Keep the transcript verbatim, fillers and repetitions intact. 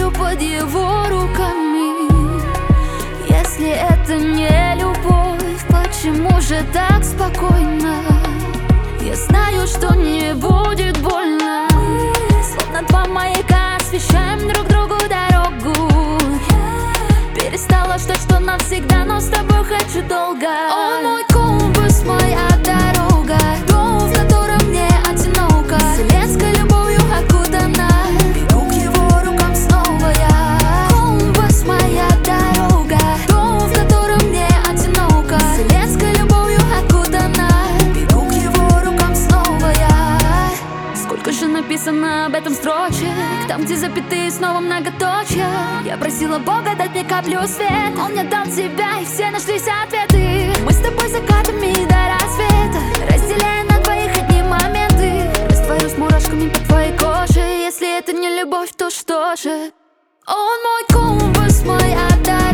сплю под его руками. Если это не любовь, почему же так спокойно? Я знаю, что не будет больно. Мы, словно два маяка, освещаем друг другу дорогу. Перестала ждать, что навсегда, но с тобой хочу долго. Он мой компас, моя дорога, дом, в котором мне одиноко. Вселенской любовью окутана, бегу к его рукам снова я. Компас, моя дорога, дом, в котором мне одиноко. Вселенской любовью окутана, бегу к его рукам снова я. Сколько же написано об этом строчек, там, где запятые, снова многоточие. Я просила Бога дать мне каплю свет, Он мне дал тебя, и все нашлись ответы. Мы с тобой закатами до рассвета, разделяя на двоих одни моменты. Растворюсь мурашками по твоей коже. Если это не любовь, то что же? Он мой компас, моя дорога.